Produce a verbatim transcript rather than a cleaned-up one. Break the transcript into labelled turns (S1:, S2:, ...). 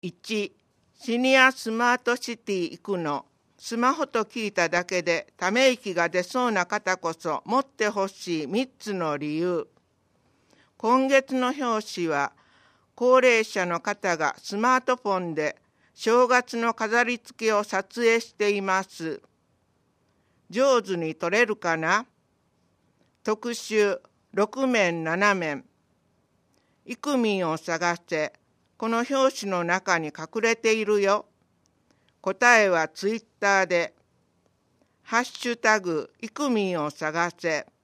S1: いち、シニアスマートシティ行くの。スマホと聞いただけでため息が出そうな方こそ持ってほしいみっつの理由。今月の表紙は、高齢者の方がスマートフォンで正月の飾り付けを撮影しています。上手に撮れるかな？特集ろく面なな面。イクミンを探せ。この表紙の中に隠れているよ。答えはツイッターで、ハッシュタグイクミンを探せ。